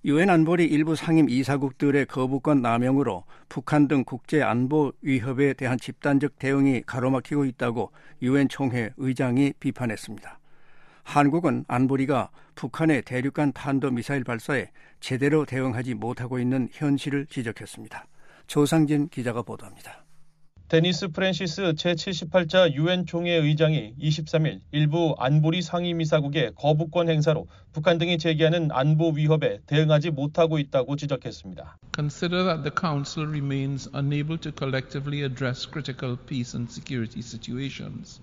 유엔 안보리 일부 상임 이사국들의 거부권 남용으로 북한 등 국제 안보 위협에 대한 집단적 대응이 가로막히고 있다고 유엔 총회 의장이 비판했습니다. 한국은 안보리가 북한의 대륙간 탄도미사일 발사에 제대로 대응하지 못하고 있는 현실을 지적했습니다. 조상진 기자가 보도합니다. 데니스 프랜시스 제78차 유엔 총회 의장이 23일 일부 안보리 상임이사국의 거부권 행사로 북한 등이 제기하는 안보 위협에 대응하지 못하고 있다고 지적했습니다. Consider that the Council remains unable to collectively address critical peace and security situations.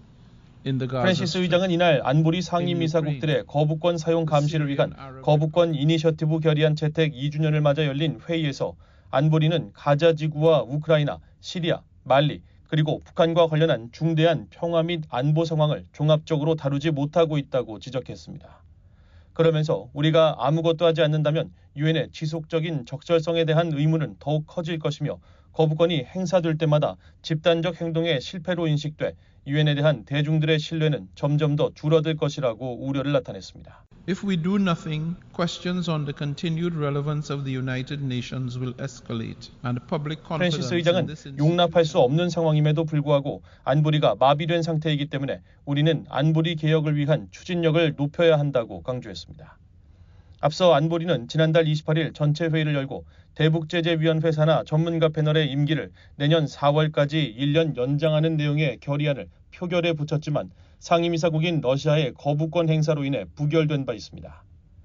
프랜시스 의장은 이날 안보리 상임이사국들의 거부권 사용 감시를 위한 거부권 이니셔티브 결의안 채택 2주년을 맞아 열린 회의에서 안보리는 가자 지구와 우크라이나, 시리아, 말리, 그리고 북한과 관련한 중대한 평화 및 안보 상황을 종합적으로 다루지 못하고 있다고 지적했습니다. 그러면서 우리가 아무것도 하지 않는다면 유엔의 지속적인 적절성에 대한 의문은 더욱 커질 것이며 거부권이 행사될 때마다 집단적 행동의 실패로 인식돼 유엔에 대한 대중들의 신뢰는 점점 더 줄어들 것이라고 우려를 나타냈습니다. If we do nothing, questions on the continued relevance of the United Nations will escalate, and public confidence 프랜시스 의장은 용납할 수 없는 상황임에도 불구하고 안보리가 마비된 상태이기 때문에 우리는 안보리 개혁을 위한 추진력을 높여야 한다고 강조했습니다. 앞서 안보리는 지난달 28일 전체 회의를 열고 대북제재위원회 산하 전문가 패널의 임기를 내년 4월까지 1년 연장하는 내용의 결의안을 표결에 붙였지만 상임이사국인 러시아의 거부권 행사로 인해 부결된 바 있습니다.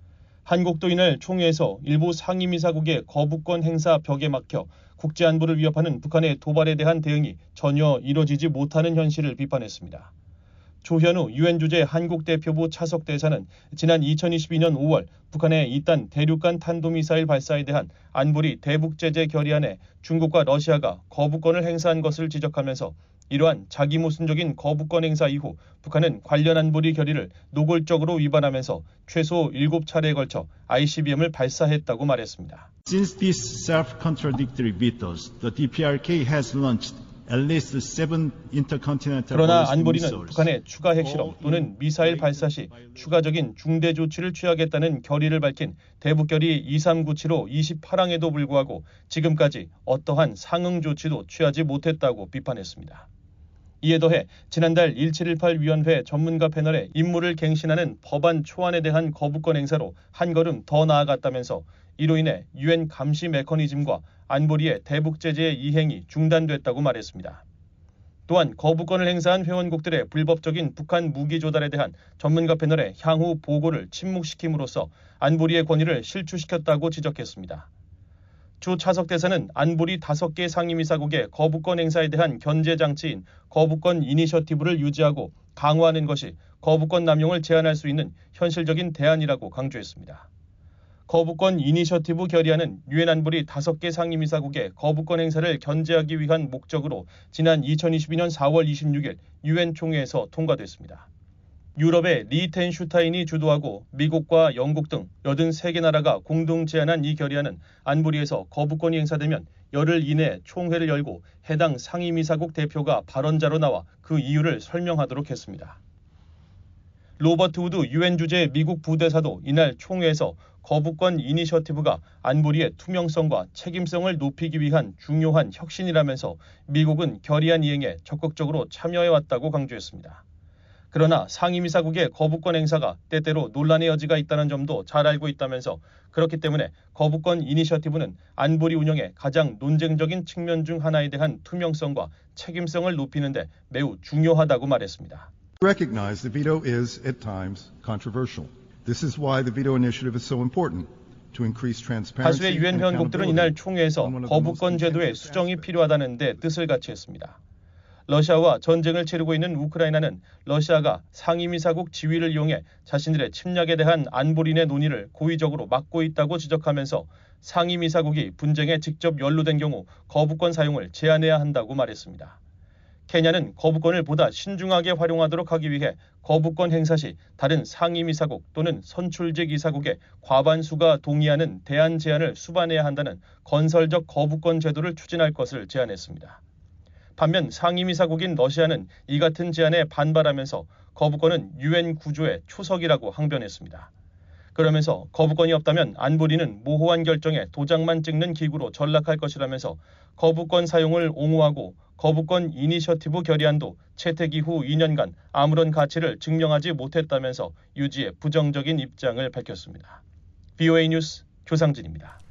한국도 이날 총회에서 일부 상임이사국의 거부권 행사 벽에 막혀 국제안보를 위협하는 북한의 도발에 대한 대응이 전혀 이뤄지지 못하는 현실을 비판했습니다. 조현우 유엔 주재 한국 대표부 차석 대사는 지난 2022년 5월 북한의 이딴 대륙간 탄도미사일 발사에 대한 안보리 대북제재 결의안에 중국과 러시아가 거부권을 행사한 것을 지적하면서 이러한 자기 모순적인 거부권 행사 이후 북한은 관련 안보리 결의를 노골적으로 위반하면서 최소 7차례에 걸쳐 ICBM을 발사했다고 말했습니다. Since these self-contradictory vetoes, the DPRK has launched 그러나 안보리는 북한의 추가 핵실험 또는 미사일 발사 시 추가적인 중대 조치를 취하겠다는 결의를 밝힌 대북결의 2397호 28항에도 불구하고 지금까지 어떠한 상응 조치도 취하지 못했다고 비판했습니다. 이에 더해 지난달 1718위원회 전문가 패널의 임무를 갱신하는 법안 초안에 대한 거부권 행사로 한 걸음 더 나아갔다면서 이로 인해 유엔 감시 메커니즘과 안보리의 대북제재의 이행이 중단됐다고 말했습니다. 또한 거부권을 행사한 회원국들의 불법적인 북한 무기 조달에 대한 전문가 패널의 향후 보고를 침묵시킴으로써 안보리의 권위를 실추시켰다고 지적했습니다. 주 차석 대사는 안보리 5개 상임이사국의 거부권 행사에 대한 견제 장치인 거부권 이니셔티브를 유지하고 강화하는 것이 거부권 남용을 제한할 수 있는 현실적인 대안이라고 강조했습니다. 거부권 이니셔티브 결의안은 유엔 안보리 5개 상임이사국의 거부권 행사를 견제하기 위한 목적으로 지난 2022년 4월 26일 유엔 총회에서 통과됐습니다. 유럽의 리텐슈타인이 주도하고 미국과 영국 등 83개 나라가 공동 제안한 이 결의안은 안보리에서 거부권이 행사되면 열흘 이내 총회를 열고 해당 상임이사국 대표가 발언자로 나와 그 이유를 설명하도록 했습니다. 로버트 우드 유엔 주재 미국 부대사도 이날 총회에서 거부권 이니셔티브가 안보리의 투명성과 책임성을 높이기 위한 중요한 혁신이라면서 미국은 결의안 이행에 적극적으로 참여해왔다고 강조했습니다. 그러나 상임이사국의 거부권 행사가 때때로 논란의 여지가 있다는 점도 잘 알고 있다면서 그렇기 때문에 거부권 이니셔티브는 안보리 운영의 가장 논쟁적인 측면 중 하나에 대한 투명성과 책임성을 높이는 데 매우 중요하다고 말했습니다. Recognize the veto is at times controversial. This is why the veto initiative is so important to increase transparency. 다수의 유엔 회원국들은 이날 총회에서 거부권 제도의 수정이 필요하다는 데 뜻을 같이 했습니다. 러시아와 전쟁을 치르고 있는 우크라이나는 러시아가 상임이사국 지위를 이용해 자신들의 침략에 대한 안보리의 논의를 고의적으로 막고 있다고 지적하면서 상임이사국이 분쟁에 직접 연루된 경우 거부권 사용을 제한해야 한다고 말했습니다. 케냐는 거부권을 보다 신중하게 활용하도록 하기 위해 거부권 행사 시 다른 상임이사국 또는 선출직 이사국의 과반수가 동의하는 대안 제안을 수반해야 한다는 건설적 거부권 제도를 추진할 것을 제안했습니다. 반면 상임이사국인 러시아는 이 같은 제안에 반발하면서 거부권은 유엔 구조의 초석이라고 항변했습니다. 그러면서 거부권이 없다면 안보리는 모호한 결정에 도장만 찍는 기구로 전락할 것이라면서 거부권 사용을 옹호하고 거부권 이니셔티브 결의안도 채택 이후 2년간 아무런 가치를 증명하지 못했다면서 유지의 부정적인 입장을 밝혔습니다. VOA 뉴스 조상진입니다.